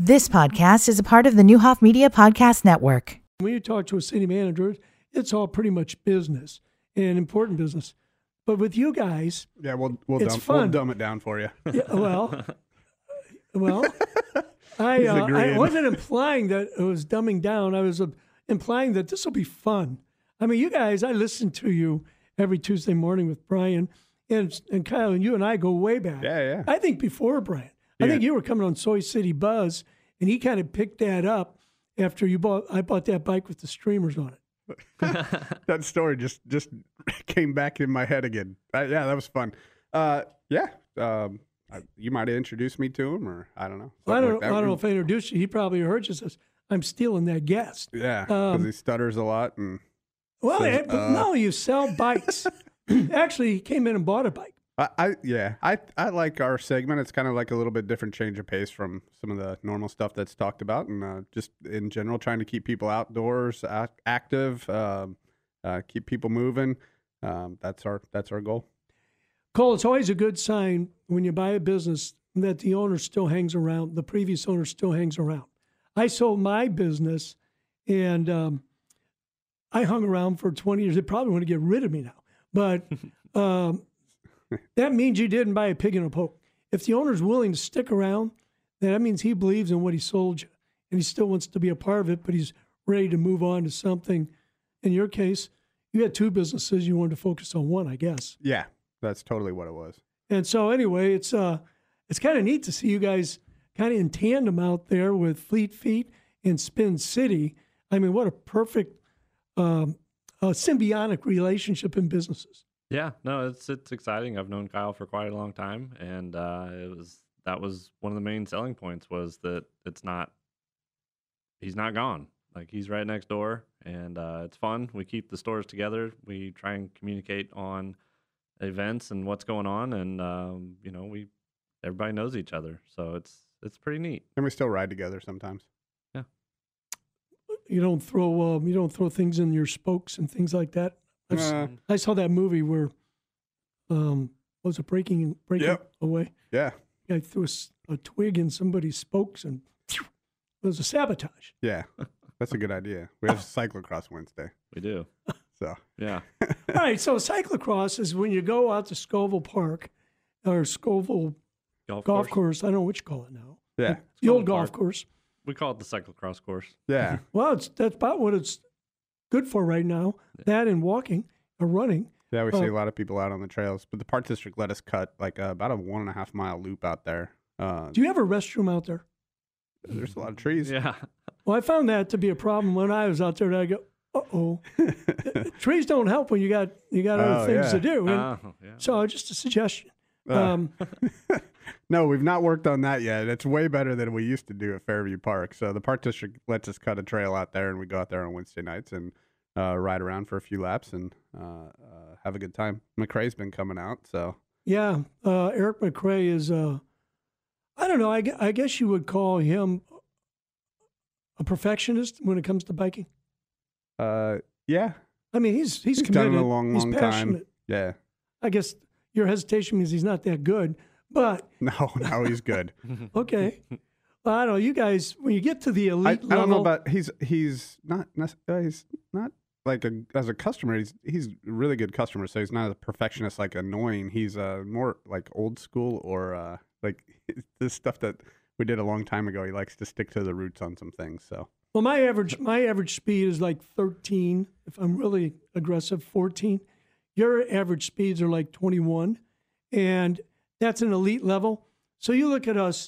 This podcast is a part of the Newhoff Media Podcast Network. When you talk to a city manager, it's all pretty much business and important business. But with you guys, yeah, we'll dumb it down for you. Yeah, I wasn't implying that it was dumbing down. I was implying that this will be fun. I mean, you guys, I listen to you every Tuesday morning with Brian and Kyle, and you and I go way back. Yeah. I think before Brian. I think you were coming on Soy City Buzz, and he kind of picked that up after I bought that bike with the streamers on it. That story just came back in my head again. Yeah, that was fun. You might have introduced me to him, or I don't know. I don't know if I introduced you. He probably heard you. Says, I'm stealing that guest. Yeah, because he stutters a lot. And no, you sell bikes. Actually, he came in and bought a bike. I like our segment. It's kind of like a little bit different change of pace from some of the normal stuff that's talked about, and just in general trying to keep people outdoors, active, keep people moving. That's our goal. Cole, it's always a good sign when you buy a business that the owner still hangs around. The previous owner still hangs around. I sold my business, and I hung around for 20 years. They probably want to get rid of me now, but. That means you didn't buy a pig in a poke. If the owner's willing to stick around, then that means he believes in what he sold you, and he still wants to be a part of it, but he's ready to move on to something. In your case, you had two businesses. You wanted to focus on one, I guess. Yeah, that's totally what it was. And so anyway, it's kind of neat to see you guys kind of in tandem out there with Fleet Feet and Spin City. I mean, what a perfect symbiotic relationship in businesses. Yeah, no, it's exciting. I've known Kyle for quite a long time, and that was one of the main selling points was that he's not gone. Like, he's right next door, and it's fun. We keep the stores together. We try and communicate on events and what's going on, and everybody knows each other, so it's pretty neat. And we still ride together sometimes. Yeah. You don't throw things in your spokes and things like that. I saw that movie where was it breaking away? Yeah. Guy threw a twig in somebody's spokes and it was a sabotage. Yeah, that's a good idea. We have cyclocross Wednesday. We do. So yeah. All right. So cyclocross is when you go out to Scoville Park or Scoville Golf Course. I don't know what you call it now. Yeah. The old golf course. We call it the cyclocross course. Yeah. Well, that's about what it's good for right now. That and walking or running. Yeah, we see a lot of people out on the trails, but the Park District let us cut like about a 1.5 mile loop out there. Do you have a restroom out there? There's a lot of trees. Yeah. Well, I found that to be a problem when I was out there. I go, uh-oh. Trees don't help when you got other things to do. And so just a suggestion. No, we've not worked on that yet. It's way better than we used to do at Fairview Park. So the Park District lets us cut a trail out there, and we go out there on Wednesday nights and ride around for a few laps and have a good time. McRae's been coming out, so. Yeah, Eric McRae is, I don't know, I guess you would call him a perfectionist when it comes to biking. Yeah. I mean, he's committed. Done it a long passionate. time. Yeah. I guess your hesitation means he's not that good, but. No, he's good. Okay. Well, I don't know. You guys, when you get to the elite level. I don't know about, he's not like as a customer, he's a really good customer. So he's not a perfectionist, like annoying. He's more like old school or like this stuff that we did a long time ago. He likes to stick to the roots on some things. So. Well, my average speed is like 13. If I'm really aggressive, 14. Your average speeds are like 21, and that's an elite level. So you look at us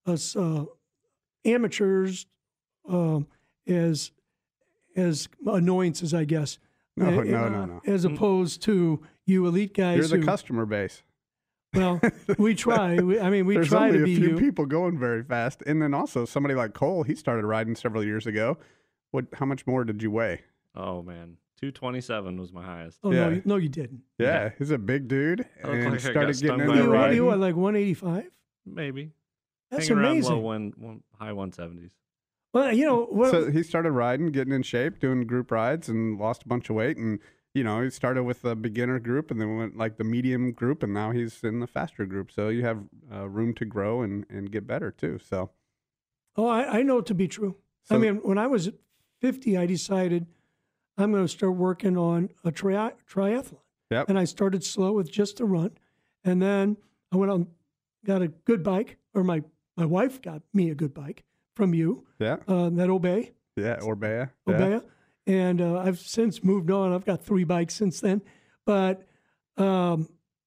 amateurs as annoyances, I guess. No. As opposed to you elite guys. You're the customer base. Well, we try. We There's try only to be a few you. people going very fast, and then also somebody like Cole. He started riding several years ago. How much more did you weigh? Oh man, 227 was my highest. Oh yeah. no, you didn't. Yeah, he's a big dude, and like I started got getting stung by into a What are riding. you at, like 185? Maybe. That's Hanging amazing. around low high 170s. Well, you know, So he started riding, getting in shape, doing group rides, and lost a bunch of weight. And he started with a beginner group, and then went like the medium group, and now he's in the faster group. So you have room to grow and get better too. So Oh, I know it to be true. So- I mean, when I was 50, I decided I'm going to start working on a triathlon. Yep. And I started slow with just a run. And then I went on, got a good bike, or my wife got me a good bike from you, Yeah. that Obey. Yeah. Orbea. Yeah. Obeya. And I've since moved on. I've got 3 bikes since then. But, I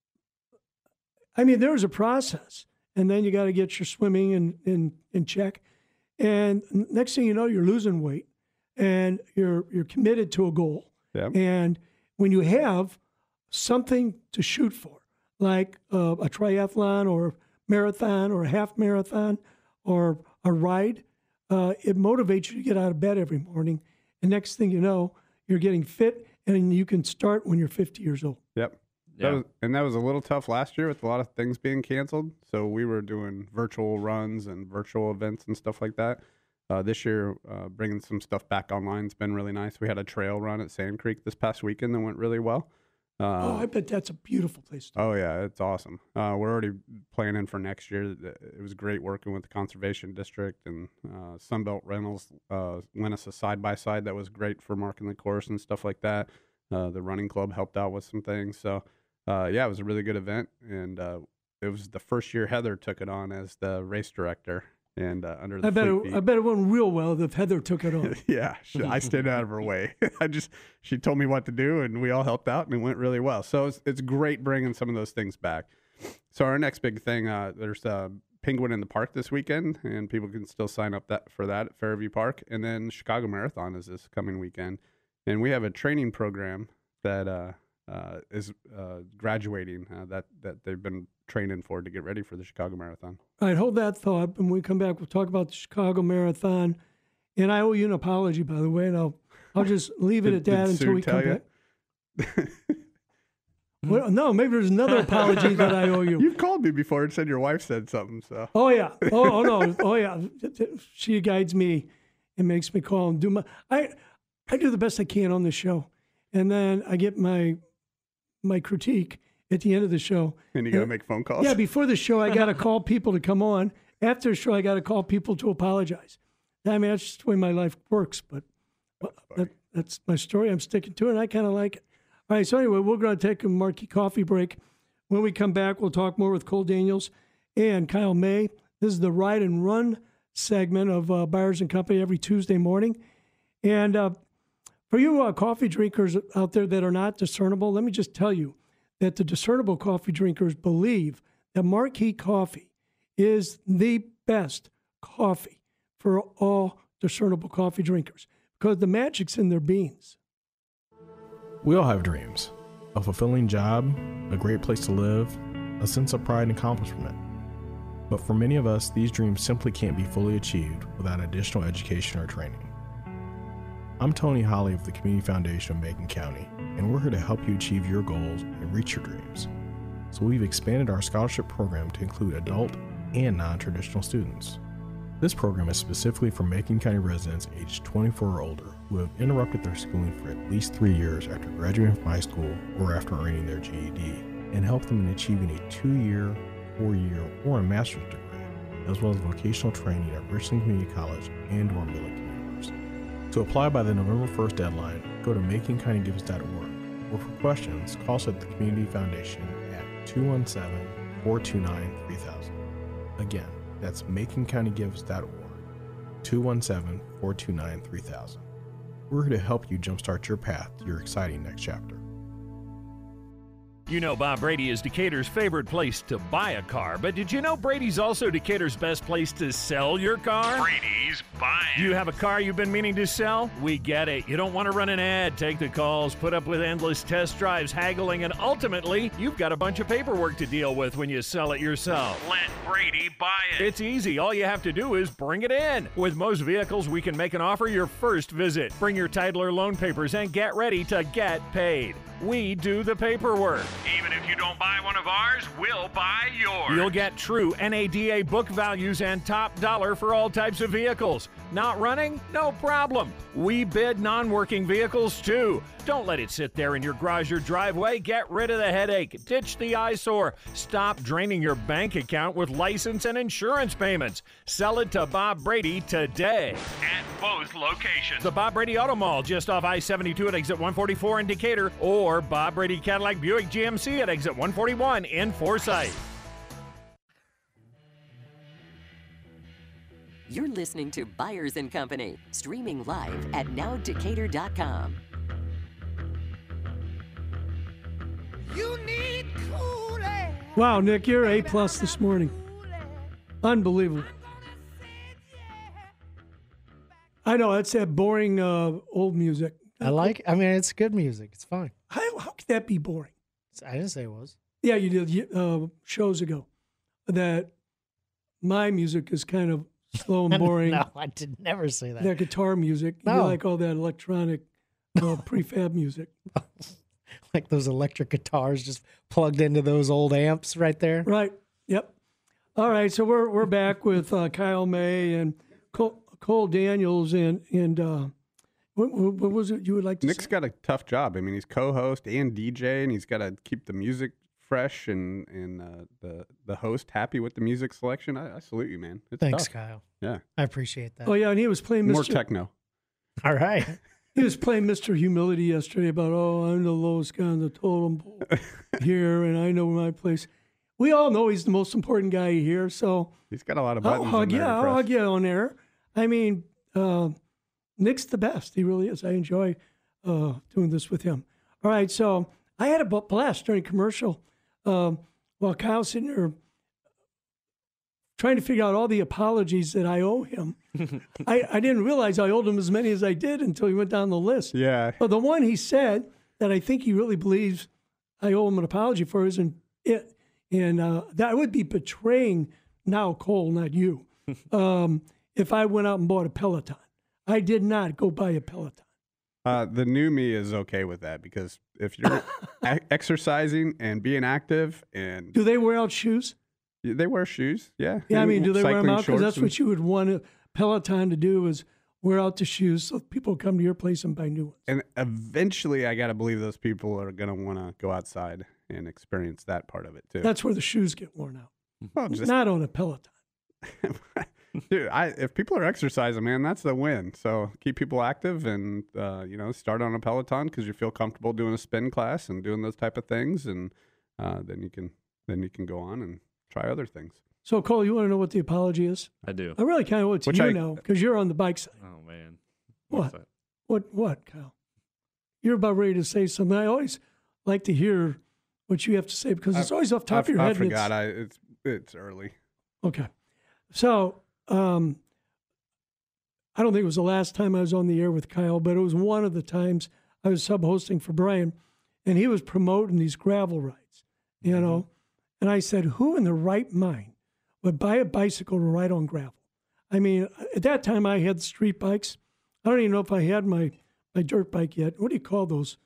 mean, there's a process. And then you got to get your swimming in check. And next thing you know, you're losing weight. And you're committed to a goal. Yeah. And when you have something to shoot for, like a triathlon or marathon or a half marathon or a ride, it motivates you to get out of bed every morning. And next thing you know, you're getting fit, and you can start when you're 50 years old. Yep. Yeah. That was a little tough last year with a lot of things being canceled. So we were doing virtual runs and virtual events and stuff like that. This year, bringing some stuff back online has been really nice. We had a trail run at Sand Creek this past weekend that went really well. I bet that's a beautiful place to Oh, yeah, it's awesome. We're already planning for next year. It was great working with the Conservation District, and Sunbelt Rentals lent us a side-by-side that was great for marking the course and stuff like that. The running club helped out with some things. So, yeah, it was a really good event, and it was the first year Heather took it on as the race director. And under the I bet it went real well if Heather took it on. Yeah, I stayed out of her way. She told me what to do, and we all helped out, and it went really well. So it's great bringing some of those things back. So our next big thing, there's Penguin in the Park this weekend, and people can still sign up for that at Fairview Park. And then Chicago Marathon is this coming weekend, and we have a training program that is graduating that they've been training for to get ready for the Chicago Marathon. All right, hold that thought. When we come back, we'll talk about the Chicago Marathon. And I owe you an apology, by the way, and I'll just leave it at that until we come back. Well, no, maybe there's another apology that I owe you. You've called me before and said your wife said something. So. Oh yeah. Oh no. Oh yeah. She guides me and makes me call and do my. I do the best I can on the show, and then I get my critique at the end of the show. And you got to make phone calls? Yeah, before the show, I got to call people to come on. After the show, I got to call people to apologize. I mean, that's just the way my life works, but that's my story. I'm sticking to it, and I kind of like it. All right, so anyway, we're going to take a marquee coffee break. When we come back, we'll talk more with Cole Daniels and Kyle May. This is the Ride and Run segment of Byers & Company every Tuesday morning. And for you coffee drinkers out there that are not discernible, let me just tell you that the discernible coffee drinkers believe that Marquee Coffee is the best coffee for all discernible coffee drinkers because the magic's in their beans. We all have dreams. A fulfilling job, a great place to live, a sense of pride and accomplishment. But for many of us, these dreams simply can't be fully achieved without additional education or training. I'm Tony Holly of the Community Foundation of Macon County, and we're here to help you achieve your goals and reach your dreams. So we've expanded our scholarship program to include adult and non-traditional students. This program is specifically for Macon County residents aged 24 or older who have interrupted their schooling for at least 3 years after graduating from high school or after earning their GED, and help them in achieving a 2-year, 4-year, or a master's degree, as well as vocational training at Richland Community College and or Millikan University. To apply by the November 1st deadline, go to MaconCountyGives.org, or for questions, call us at the Community Foundation at 217-429-3000. Again, that's MaconCountyGives.org, 217-429-3000. We're here to help you jumpstart your path to your exciting next chapter. You know Bob Brady is Decatur's favorite place to buy a car, but did you know Brady's also Decatur's best place to sell your car? Brady's buying. Do you have a car you've been meaning to sell? We get it. You don't want to run an ad, take the calls, put up with endless test drives, haggling, and ultimately, you've got a bunch of paperwork to deal with when you sell it yourself. Let Brady buy it. It's easy. All you have to do is bring it in. With most vehicles, we can make an offer your first visit. Bring your title or loan papers and get ready to get paid. We do the paperwork. Even if you don't buy one of ours, we'll buy yours. You'll get true NADA book values and top dollar for all types of vehicles. Not running? No problem. We bid non-working vehicles too. Don't let it sit there in your garage or driveway. Get rid of the headache. Ditch the eyesore. Stop draining your bank account with license and insurance payments. Sell it to Bob Brady today. At both locations. The Bob Brady Auto Mall just off I-72 at exit 144 in Decatur, or Bob Brady Cadillac Buick GMC at exit 141 in Forsyth. You're listening to Byers & Company, streaming live at nowdecatur.com. Wow, Nick, you're A+ this morning. Unbelievable. I know, that's that boring old music. I mean, it's good music. It's fine. How could that be boring? I didn't say it was. Yeah, you did shows ago that my music is kind of slow and boring. No, I did never say that. That guitar music. No. You like all that electronic prefab music. Like those electric guitars just plugged into those old amps right there. Right. Yep. All right. So we're back with Kyle May and Cole Daniels and what was it you would like to Nick's say? got a tough job. I mean, he's co-host and DJ, and he's got to keep the music fresh and the host happy with the music selection. I salute you, man. It's Thanks, tough. Kyle. Yeah. I appreciate that. Oh yeah, and he was playing More Mr. techno. All right. He was playing Mr. Humility yesterday about, I'm the lowest guy on the totem pole here, and I know my place. We all know he's the most important guy here, so He's got a lot of buttons. I'll hug in you. there to I'll press. hug you on air. I mean, Nick's the best. He really is. I enjoy doing this with him. All right, so I had a blast during commercial while Kyle's sitting there trying to figure out all the apologies that I owe him. I didn't realize I owed him as many as I did until he went down the list. Yeah. But the one he said that I think he really believes I owe him an apology for isn't it. And that would be betraying now Cole, not you, if I went out and bought a Peloton. I did not go buy a Peloton. The new me is okay with that because if you're exercising and being active and Do they wear out shoes? they wear shoes, yeah. Yeah, I mean, do they wear them Cycling out? Because that's shorts what you would want a Peloton to do is wear out the shoes so people come to your place and buy new ones. and eventually, I got to believe those people are going to want to go outside and experience that part of it too. That's where the shoes get worn out. Well, just, Not on a Peloton. dude, if people are exercising, man, that's the win. So keep people active and start on a Peloton because you feel comfortable doing a spin class and doing those type of things, and then you can go on and try other things. So, Cole, you want to know what the apology is? I do. I really kind of want to Which you I- know because you're on the bike side. Oh man. What? What's that? What, Kyle? You're about ready to say something. I always like to hear what you have to say because it's always off the top of your head. I and forgot. It's early. Okay. So, I don't think it was the last time I was on the air with Kyle, but it was one of the times I was sub-hosting for Brian, and he was promoting these gravel rides, you know. And I said, who in the right mind would buy a bicycle to ride on gravel? I mean, at that time I had street bikes. I don't even know if I had my dirt bike yet. What do you call those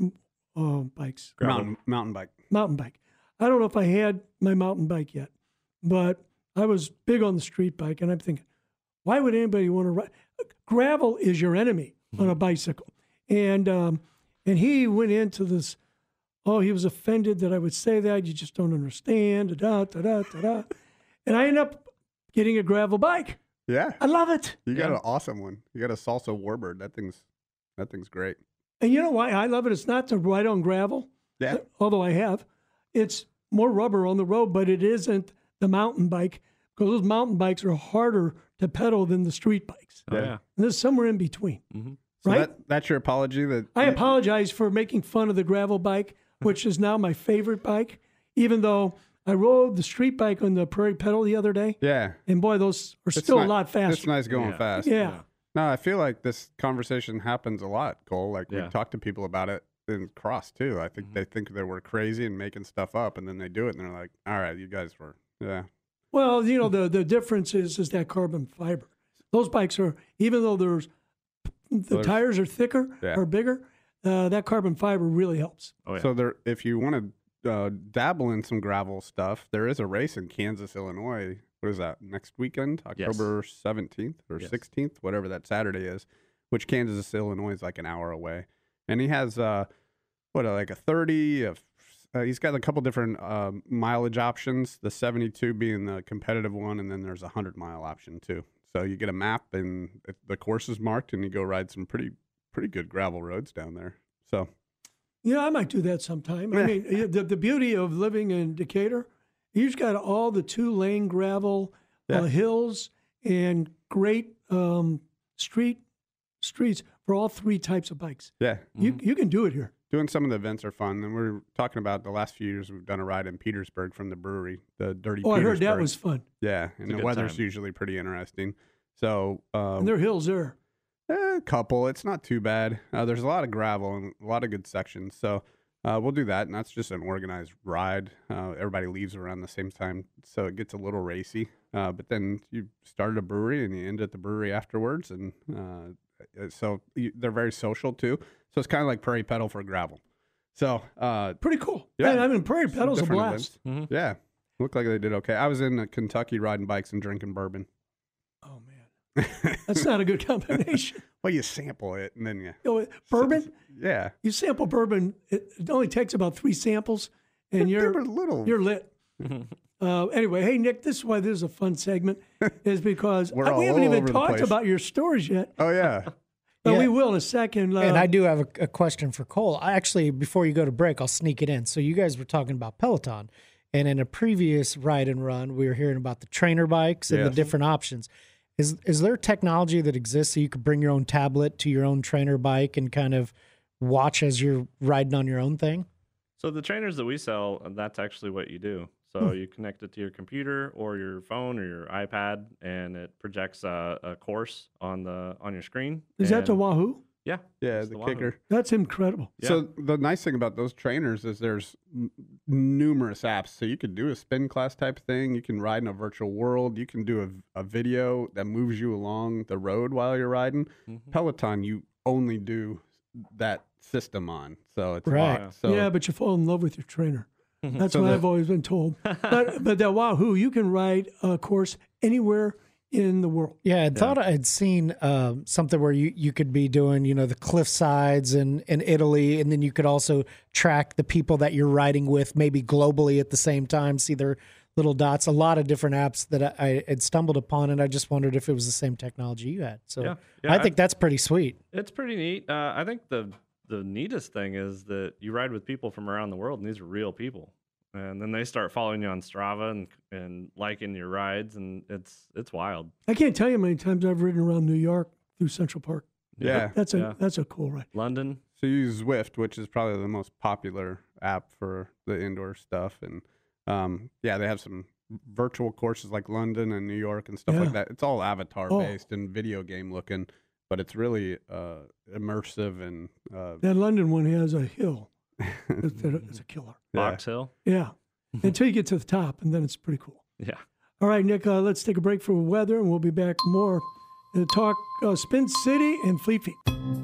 bikes? Mountain bike. Mountain bike. I don't know if I had my mountain bike yet, but I was big on the street bike, and I'm thinking, why would anybody want to ride? Gravel is your enemy on a bicycle. And he went into this, he was offended that I would say that. You just don't understand, da-da. And I ended up getting a gravel bike. Yeah. I love it. You got an awesome one. You got a Salsa Warbird. That thing's great. And you know why I love it? It's not to ride on gravel, Yeah. although I have. It's more rubber on the road, but it isn't the mountain bike because those mountain bikes are harder to pedal than the street bikes. Oh, Yeah. yeah. And there's somewhere in between, So right? that's your apology. That I apologize for making fun of the gravel bike, which is now my favorite bike, even though I rode the street bike on the Prairie Pedal the other day. Yeah. And boy, those are It's still ni- a lot It's faster. nice going Yeah. fast. Yeah. No, I feel like this conversation happens a lot, Cole. Like Yeah. we talk to people about it in Cross too. I think they think that we're crazy and making stuff up, and then they do it, and they're like, "All right, you guys were, yeah." Well, you know, the difference is that carbon fiber. Those bikes are, even though the There's- tires are thicker Yeah. or bigger, that carbon fiber really helps. Oh yeah. So there, if you want to dabble in some gravel stuff. There is a race in Kansas, Illinois. What is that, next weekend? October 17th or 16th, whatever that Saturday is, which Kansas, Illinois is like an hour away. And he has, like a 30 of, he's got a couple different mileage options, the 72 being the competitive one, and then there's a 100-mile option too. So you get a map and the course is marked, and you go ride some pretty good gravel roads down there. So, I might do that sometime. I mean, the beauty of living in Decatur, you've got all the 2-lane gravel hills and great streets for all 3 types of bikes. Yeah. You can do it here. Doing some of the events are fun. And we're talking about the last few years, we've done a ride in Petersburg from the brewery, the Dirty Petersburg. I heard that was fun. Yeah, and the weather's usually pretty interesting. So and there are hills there. A couple. It's not too bad. There's a lot of gravel and a lot of good sections. So we'll do that, and that's just an organized ride. Everybody leaves around the same time, so it gets a little racy. But then you start at a brewery, and you end at the brewery afterwards, and so they're very social too. So it's kind of like Prairie Pedal for gravel. So pretty cool. Yeah, I mean, Prairie Pedal's a blast. Mm-hmm. Yeah, looked like they did okay. I was in Kentucky riding bikes and drinking bourbon. Oh man, that's not a good combination. Well, you sample it and then bourbon. Yeah, you sample bourbon. It only takes about 3 samples, and you're lit. Anyway, hey Nick, this is why this is a fun segment, is because we haven't even talked about your stores yet. Oh yeah. But we will in a second. And I do have a question for Cole. Actually, before you go to break, I'll sneak it in. So you guys were talking about Peloton. And in a previous ride and run, we were hearing about the trainer bikes and the different options. Is there technology that exists so you could bring your own tablet to your own trainer bike and kind of watch as you're riding on your own thing? So the trainers that we sell, that's actually what you do. So you connect it to your computer or your phone or your iPad, and it projects a course on your screen. Is that the Wahoo? Yeah. Yeah, the kicker. That's incredible. Yeah. So the nice thing about those trainers is there's numerous apps. So you could do a spin class type thing. You can ride in a virtual world. You can do a video that moves you along the road while you're riding. Mm-hmm. Peloton, you only do that system on. So it's locked. So yeah, but you fall in love with your trainer. That's what I've always been told. But that Wahoo, you can ride a course anywhere in the world. Yeah, I thought I'd seen something where you could be doing, the cliff sides in Italy, and then you could also track the people that you're riding with, maybe globally at the same time, see their little dots. A lot of different apps that I had stumbled upon, and I just wondered if it was the same technology you had. So I think that's pretty sweet. It's pretty neat. I think the neatest thing is that you ride with people from around the world, and these are real people. And then they start following you on Strava and liking your rides, and it's wild. I can't tell you how many times I've ridden around New York through Central Park. Yeah. That's a cool ride. London. So you use Zwift, which is probably the most popular app for the indoor stuff. And they have some virtual courses like London and New York and stuff like that. It's all avatar-based and video game looking. But it's really immersive and that London one has a hill. It's a killer. Box Hill. Yeah, until you get to the top, and then it's pretty cool. Yeah. All right, Nick. Let's take a break for weather, and we'll be back more to talk Spin City and Fleet Feet.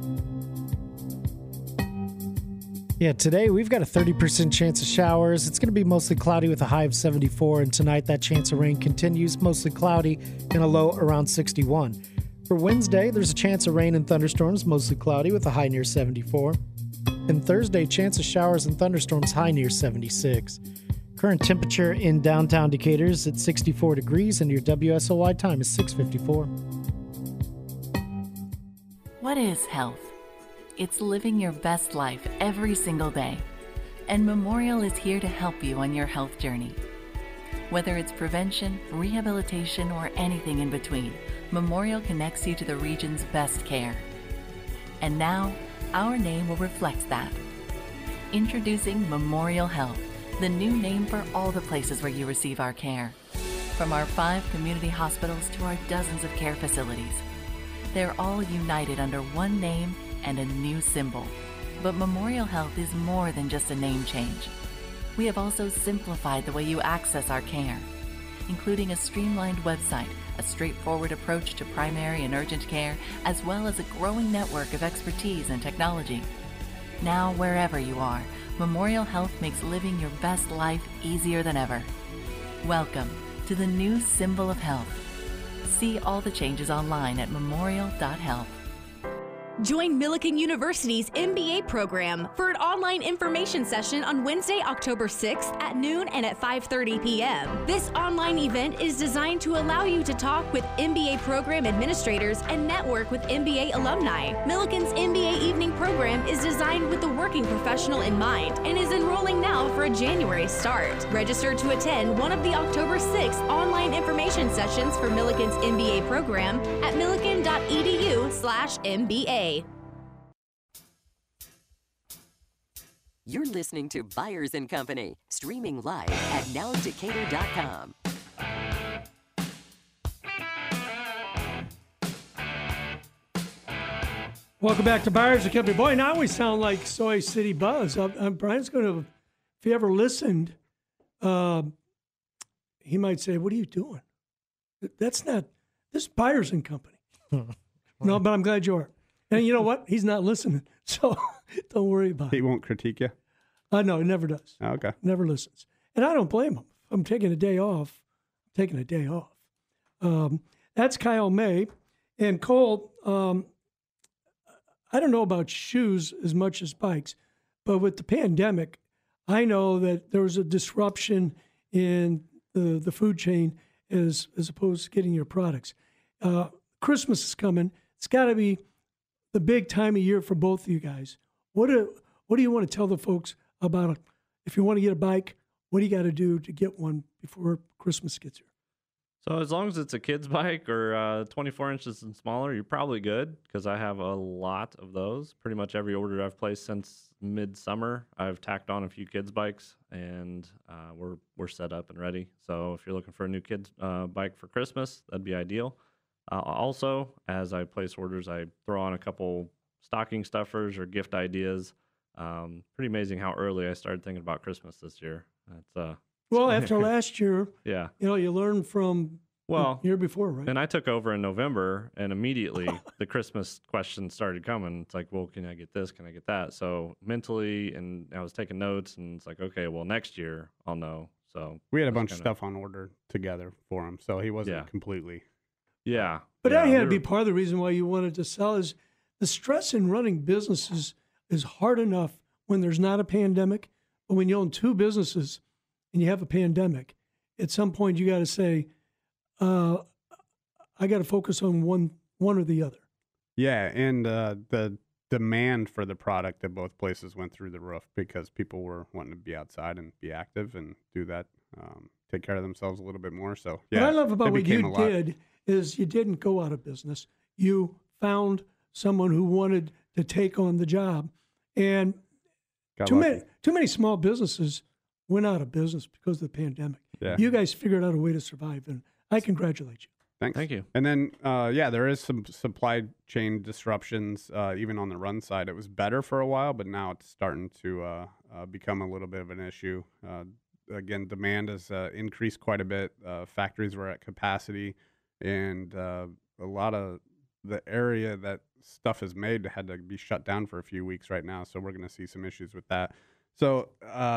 Yeah, today we've got a 30% chance of showers. It's going to be mostly cloudy with a high of 74, and tonight that chance of rain continues, mostly cloudy and a low around 61. For Wednesday, there's a chance of rain and thunderstorms, mostly cloudy with a high near 74. And Thursday, chance of showers and thunderstorms, high near 76. Current temperature in downtown Decatur is at 64 degrees, and your WSOY time is 6:54. What is health? It's living your best life every single day. And Memorial is here to help you on your health journey. Whether it's prevention, rehabilitation, or anything in between, Memorial connects you to the region's best care. And now, our name will reflect that. Introducing Memorial Health, the new name for all the places where you receive our care. From our 5 community hospitals to our dozens of care facilities. They're all united under one name and a new symbol. But Memorial Health is more than just a name change. We have also simplified the way you access our care, including a streamlined website, a straightforward approach to primary and urgent care, as well as a growing network of expertise and technology. Now, wherever you are, Memorial Health makes living your best life easier than ever. Welcome to the new symbol of health. See all the changes online at memorial.health. Join Millikan University's MBA program for an online information session on Wednesday, October 6th at noon and at 5:30 p.m. This online event is designed to allow you to talk with MBA program administrators and network with MBA alumni. Millikan's MBA evening program is designed with the working professional in mind and is enrolling now for a January start. Register to attend one of the October 6th online information sessions for Millikan's MBA program at millikan.edu/MBA. You're listening to Byers & Company, streaming live at nowdecatur.com. Welcome back to Byers & Company. Boy, now we sound like Soy City Buzz. Brian's going to, if he ever listened, he might say, what are you doing? That's not, this is Byers & Company. No, but I'm glad you are. And you know what? He's not listening, so don't worry about it. He won't critique you? No, he never does. Oh, okay. Never listens. And I don't blame him. If I'm taking a day off, I'm taking a day off. That's Kyle May. And Cole, I don't know about shoes as much as bikes, but with the pandemic, I know that there was a disruption in the food chain as opposed to getting your products. Christmas is coming. It's got to be the big time of year for both of you guys. What do you want to tell the folks about it? If you want to get a bike, what do you got to do to get one before Christmas gets here? So as long as it's a kid's bike or 24 inches and smaller, you're probably good because I have a lot of those. Pretty much every order I've placed since midsummer, I've tacked on a few kids' bikes, and we're set up and ready. So if you're looking for a new kid's bike for Christmas, that'd be ideal. Also, as I place orders, I throw on a couple stocking stuffers or gift ideas. Pretty amazing how early I started thinking about Christmas this year. That's well, after last year, yeah, you learned from the year before, right? And I took over in November, and immediately the Christmas questions started coming. It's like, well, can I get this? Can I get that? So mentally, and I was taking notes, and it's like, okay, well, next year I'll know. So we had a bunch of stuff on order together for him, so he wasn't completely. Yeah. But that had to be part of the reason why you wanted to sell is the stress in running businesses is hard enough when there's not a pandemic. But when you own two businesses and you have a pandemic, at some point you got to say, I got to focus on one or the other. Yeah, and the demand for the product at both places went through the roof because people were wanting to be outside and be active and do that, take care of themselves a little bit more. So, yeah. What I love about what you did is you didn't go out of business. You found someone who wanted to take on the job. And too many small businesses went out of business because of the pandemic. Yeah. You guys figured out a way to survive, and I congratulate you. Thanks. Thank you. And then, there is some supply chain disruptions, even on the run side. It was better for a while, but now it's starting to become a little bit of an issue. Again, demand has increased quite a bit. Factories were at capacity, and a lot of the area that stuff is made had to be shut down for a few weeks right now. So we're going to see some issues with that. So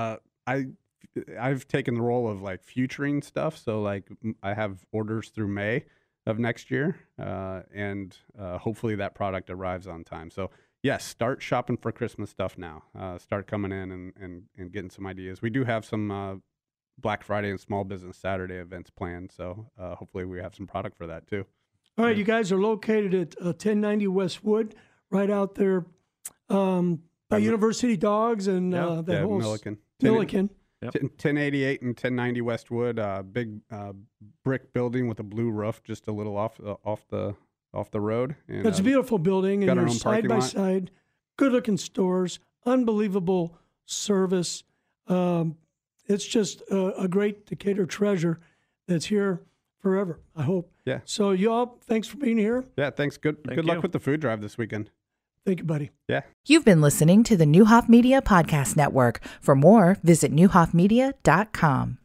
I've taken the role of like futuring stuff. So like I have orders through May of next year, and hopefully that product arrives on time. So yes, start shopping for Christmas stuff now. Start coming in and getting some ideas. We do have some Black Friday and Small Business Saturday events planned. So hopefully we have some product for that too. All right, you guys are located at 1090 Westwood, right out there by University Dogs and that whole Millikan. Millikan. Yep. 1088 and 1090 Westwood, big brick building with a blue roof, just a little off the road. And, it's a beautiful building, and you're side by side. Good looking stores, unbelievable service. It's just a great Decatur treasure that's here forever, I hope. Yeah. So y'all, thanks for being here. Yeah, thanks. Good luck with the food drive this weekend. Thank you, buddy. Yeah. You've been listening to the Neuhoff Media Podcast Network. For more, visit neuhoffmedia.com.